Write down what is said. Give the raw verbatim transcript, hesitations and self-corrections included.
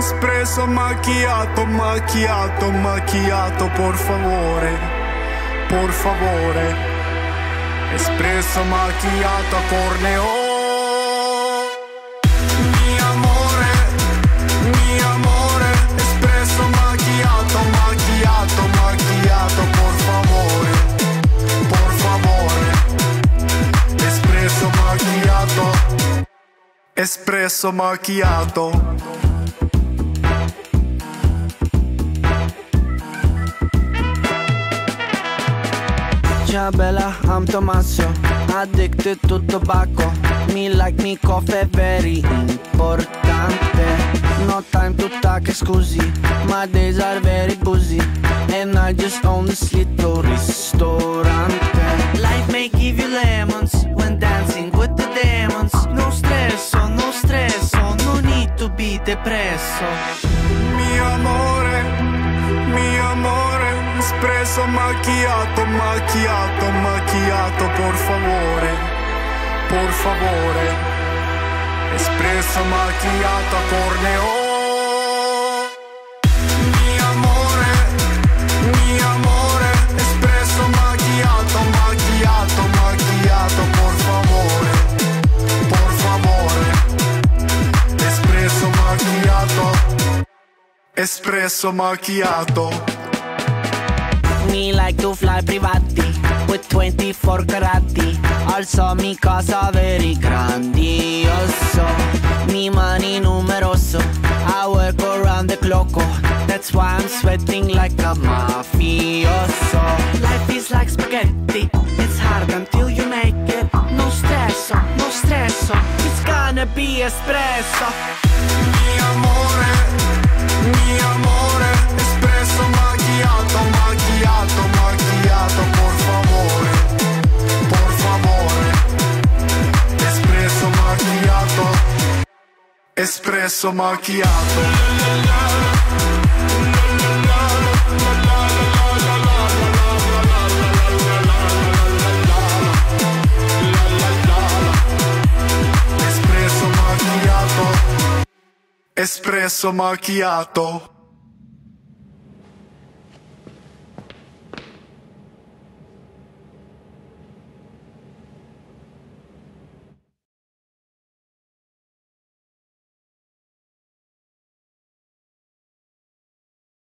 espresso macchiato, macchiato, macchiato, por favore, por favore. Espresso macchiato a corneo. Mi amore, mi amore. Espresso macchiato, macchiato, macchiato, por favore, por favore. Espresso macchiato, espresso macchiato. Ciao bella, I'm Tommaso, addicted to tobacco. Me like me coffee, very importante. No time to talk, scusi, my days are very busy. And I just own this little ristorante. Life may give you lemons when dancing with the demons. No stresso, no stresso, no need to be depresso. Mi amore, mi amore. Espresso macchiato, macchiato, macchiato, por favore, por favore. Espresso macchiato a corneo. Mi amore, mi amore. Espresso macchiato, macchiato, macchiato, por favore, por favore. Espresso macchiato, espresso macchiato. Me like to fly privati with twenty-four carati. Also mi casa very grandioso. Mi money numeroso. I work around the clock. That's why I'm sweating like a mafioso. Life is like spaghetti. It's hard until you make it. No stresso, no stresso. It's gonna be espresso. Mi amore, mi amore. Espresso macchiato, macchiato, macchiato, por favore, por favore. Espresso macchiato, espresso macchiato. Espresso macchiato, espresso macchiato.